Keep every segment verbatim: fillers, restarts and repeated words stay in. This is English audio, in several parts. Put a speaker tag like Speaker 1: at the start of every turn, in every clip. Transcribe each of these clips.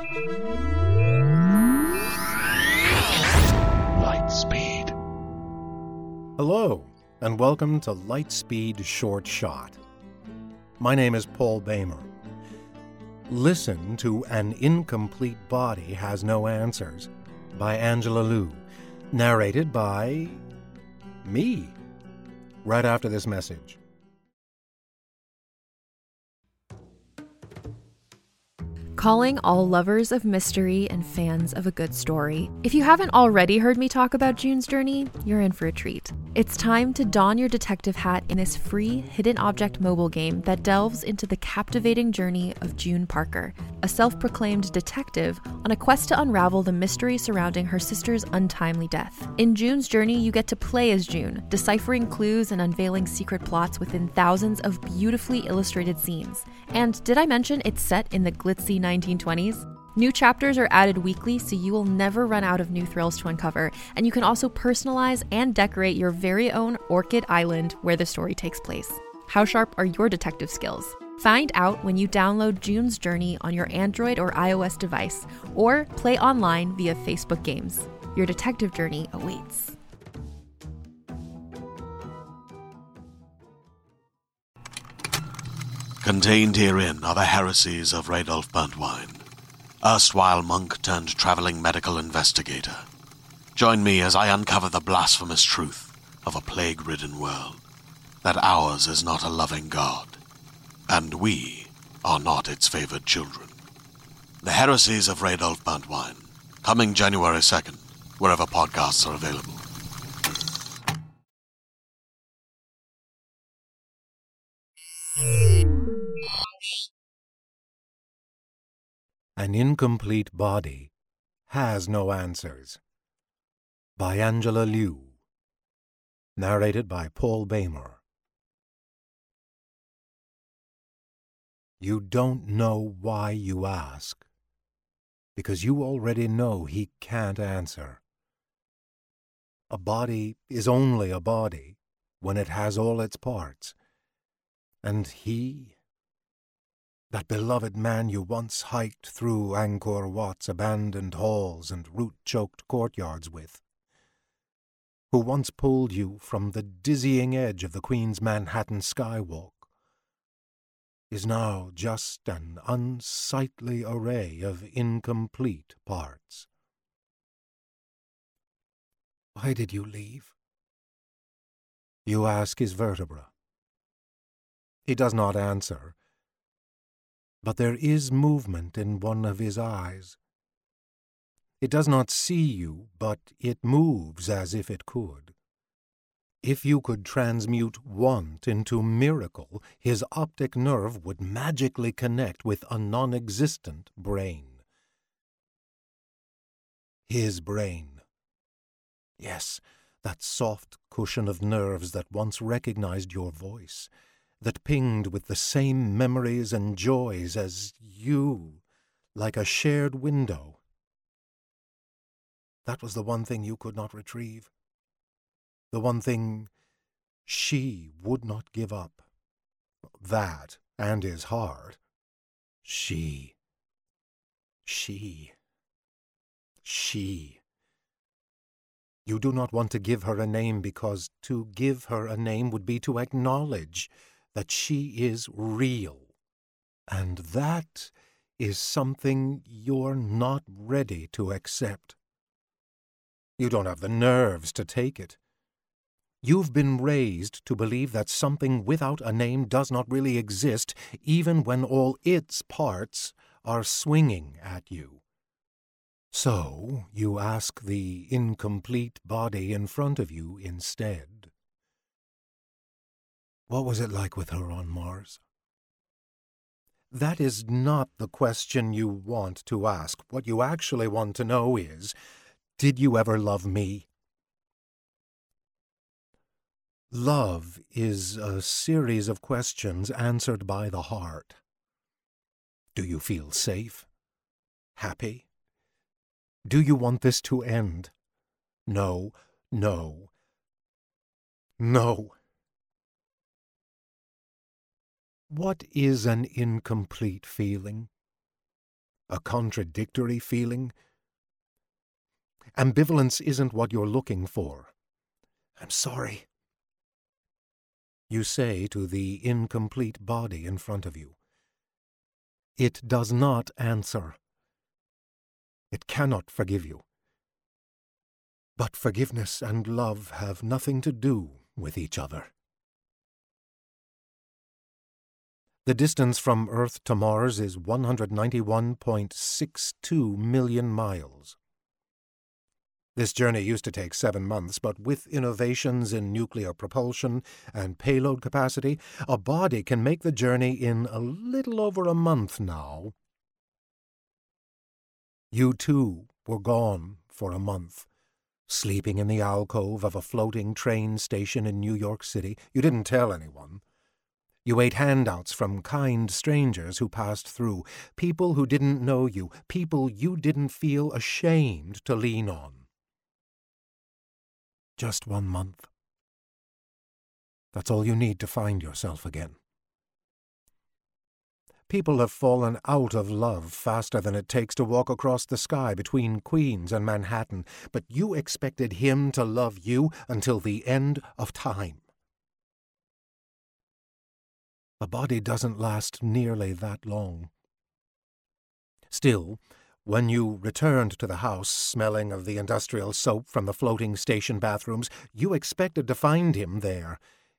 Speaker 1: Lightspeed.
Speaker 2: Hello, and welcome to Lightspeed Short Shot. My name is Paul Bamer. Listen to An Incomplete Body Has No Answers by Angela Liu, narrated by me, right after this message.
Speaker 3: Calling all lovers of mystery and fans of a good story. If you haven't already heard me talk about June's Journey, you're in for a treat. It's time to don your detective hat in this free hidden object mobile game that delves into the captivating journey of June Parker, a self-proclaimed detective on a quest to unravel the mystery surrounding her sister's untimely death. In June's Journey, you get to play as June, deciphering clues and unveiling secret plots within thousands of beautifully illustrated scenes. And did I mention it's set in the glitzy nineteen twenties? New chapters are added weekly, so you will never run out of new thrills to uncover, and you can also personalize and decorate your very own Orchid Island where the story takes place. How sharp are your detective skills? Find out when you download June's Journey on your Android or iOS device, or play online via Facebook Games. Your detective journey awaits.
Speaker 1: Contained herein are the heresies of Radolf Burntwine, erstwhile monk turned traveling medical investigator. Join me as I uncover the blasphemous truth of a plague-ridden world, that ours is not a loving God, and we are not its favored children. The heresies of Radolf Burntwine, coming January second, wherever podcasts are available.
Speaker 2: An Incomplete Body Has No Answers by Angela Liu, narrated by Paul Bamer. You don't know why you ask, because you already know he can't answer. A body is only a body when it has all its parts, and he, that beloved man you once hiked through Angkor Wat's abandoned halls and root-choked courtyards with, who once pulled you from the dizzying edge of the Queen's Manhattan skywalk, is now just an unsightly array of incomplete parts. Why did you leave? You ask his vertebra. He does not answer, but there is movement in one of his eyes. It does not see you, but it moves as if it could. If you could transmute want into miracle, his optic nerve would magically connect with a non-existent brain. His brain. Yes, that soft cushion of nerves that once recognized your voice, that pinged with the same memories and joys as you, like a shared window. That was the one thing you could not retrieve. The one thing she would not give up. That, and his heart. She. She. She. You do not want to give her a name because to give her a name would be to acknowledge that she is real, and that is something you're not ready to accept. You don't have the nerves to take it. You've been raised to believe that something without a name does not really exist, even when all its parts are swinging at you. So you ask the incomplete body in front of you instead. What was it like with her on Mars? That is not the question you want to ask. What you actually want to know is, did you ever love me? Love is a series of questions answered by the heart. Do you feel safe? Happy? Do you want this to end? No, no, no. What is an incomplete feeling? A contradictory feeling? Ambivalence isn't what you're looking for. I'm sorry. You say to the incomplete body in front of you. It does not answer. It cannot forgive you. But forgiveness and love have nothing to do with each other. The distance from Earth to Mars is one hundred ninety-one point six two million miles. This journey used to take seven months, but with innovations in nuclear propulsion and payload capacity, a body can make the journey in a little over a month now. You too were gone for a month, sleeping in the alcove of a floating train station in New York City. You didn't tell anyone. You ate handouts from kind strangers who passed through, people who didn't know you, people you didn't feel ashamed to lean on. Just one month. That's all you need to find yourself again. People have fallen out of love faster than it takes to walk across the sky between Queens and Manhattan, but you expected him to love you until the end of time. A body doesn't last nearly that long. Still, when you returned to the house, smelling of the industrial soap from the floating station bathrooms, you expected to find him there.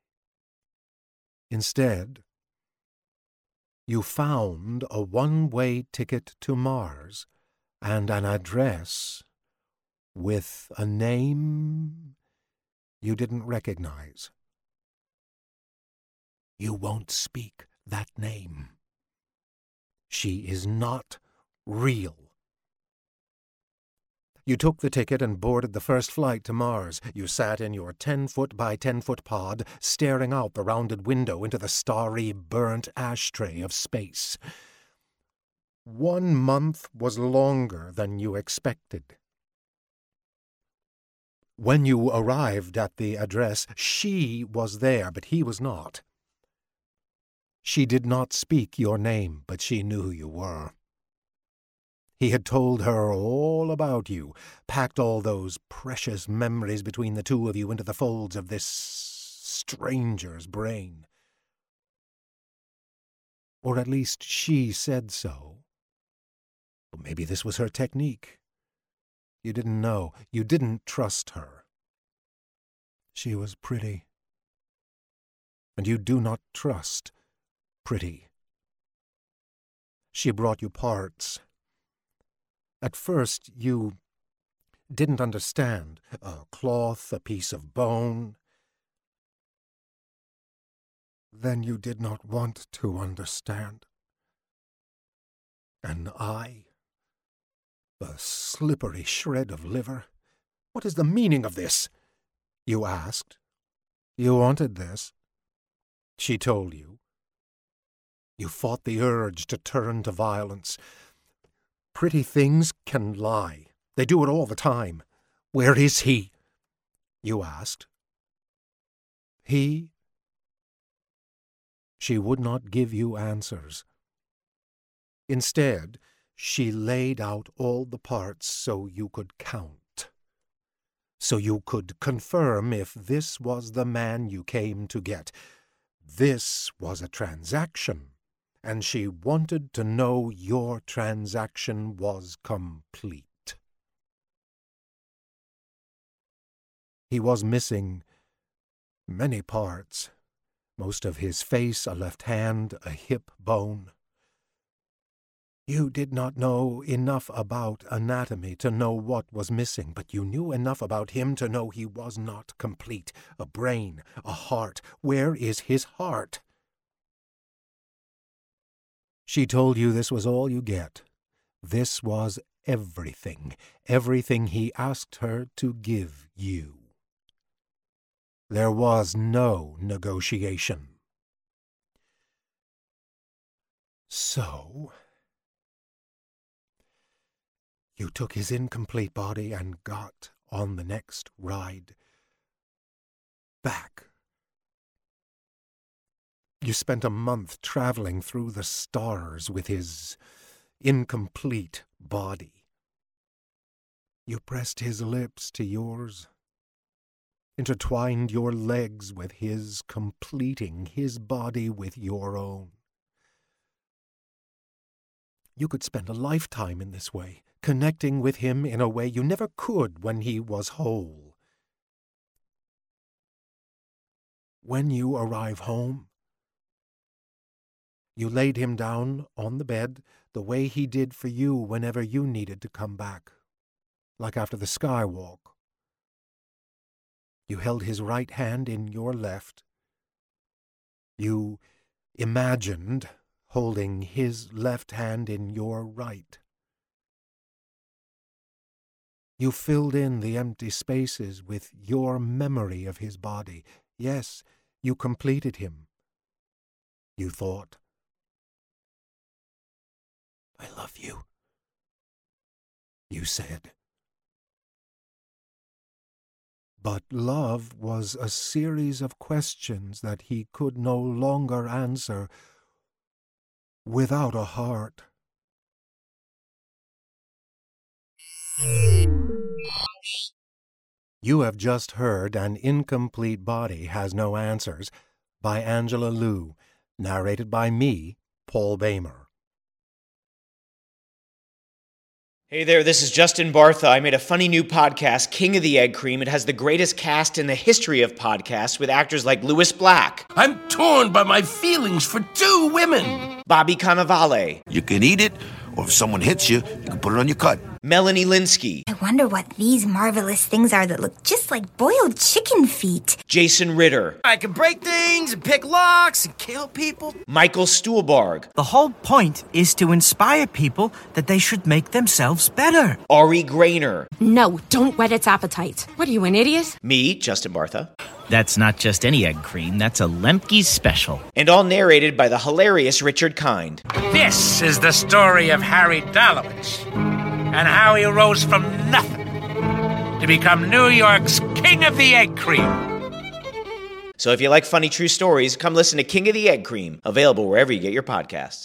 Speaker 2: Instead, you found a one-way ticket to Mars and an address with a name you didn't recognize. You won't speak that name. She is not real. You took the ticket and boarded the first flight to Mars. You sat in your ten-foot by ten-foot pod, staring out the rounded window into the starry, burnt ashtray of space. One month was longer than you expected. When you arrived at the address, she was there, but he was not. She did not speak your name, but she knew who you were. He had told her all about you, packed all those precious memories between the two of you into the folds of this stranger's brain. Or at least she said so. Or maybe this was her technique. You didn't know. You didn't trust her. She was pretty. And you do not trust pretty. She brought you parts. At first, you didn't understand. A cloth, a piece of bone. Then you did not want to understand. An eye. A slippery shred of liver. What is the meaning of this? You asked. You wanted this. She told you. You fought the urge to turn to violence. Pretty things can lie. They do it all the time. Where is he? You asked. He? She would not give you answers. Instead, she laid out all the parts so you could count, so you could confirm if this was the man you came to get. This was a transaction. And she wanted to know your transaction was complete. He was missing many parts, most of his face, a left hand, a hip bone. You did not know enough about anatomy to know what was missing, but you knew enough about him to know he was not complete. A brain, a heart. Where is his heart? She told you this was all you get. This was everything, everything he asked her to give you. There was no negotiation. So, you took his incomplete body and got on the next ride back. You spent a month traveling through the stars with his incomplete body. You pressed his lips to yours, intertwined your legs with his, completing his body with your own. You could spend a lifetime in this way, connecting with him in a way you never could when he was whole. When you arrive home, you laid him down on the bed the way he did for you whenever you needed to come back, like after the skywalk. You held his right hand in your left. You imagined holding his left hand in your right. You filled in the empty spaces with your memory of his body. Yes, you completed him. You thought, "I love you," you said. But love was a series of questions that he could no longer answer without a heart. You have just heard An Incomplete Body Has No Answers by Angela Liu, narrated by me, Paul Bamer.
Speaker 4: Hey there, this is Justin Bartha. I made a funny new podcast, King of the Egg Cream. It has the greatest cast in the history of podcasts with actors like Louis Black.
Speaker 5: I'm torn by my feelings for two women.
Speaker 4: Bobby Cannavale.
Speaker 6: You can eat it, or if someone hits you, you can put it on your cut.
Speaker 4: Melanie Linsky.
Speaker 7: I wonder what these marvelous things are that look just like boiled chicken feet.
Speaker 4: Jason Ritter.
Speaker 8: I can break things and pick locks and kill people.
Speaker 4: Michael Stuhlbarg.
Speaker 9: The whole point is to inspire people that they should make themselves better.
Speaker 4: Ari Grainer.
Speaker 10: No, don't whet its appetite. What are you, an idiot?
Speaker 4: Me, Justin Bartha.
Speaker 11: That's not just any egg cream, that's a Lemke's special.
Speaker 4: And all narrated by the hilarious Richard Kind.
Speaker 5: This is the story of Harry Dalowitz and how he rose from nothing to become New York's King of the Egg Cream.
Speaker 4: So if you like funny true stories, come listen to King of the Egg Cream, available wherever you get your podcasts.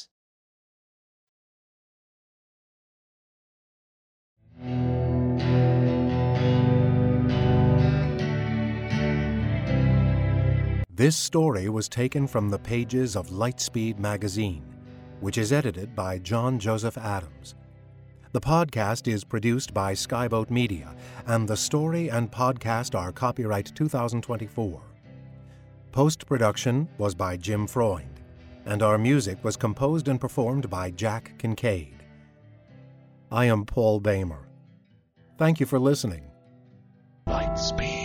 Speaker 2: This story was taken from the pages of Lightspeed magazine, which is edited by John Joseph Adams. The podcast is produced by Skyboat Media, and the story and podcast are copyright two thousand twenty-four. Post-production was by Jim Freund, and our music was composed and performed by Jack Kincaid. I am Paul Bamer. Thank you for listening.
Speaker 1: Lightspeed.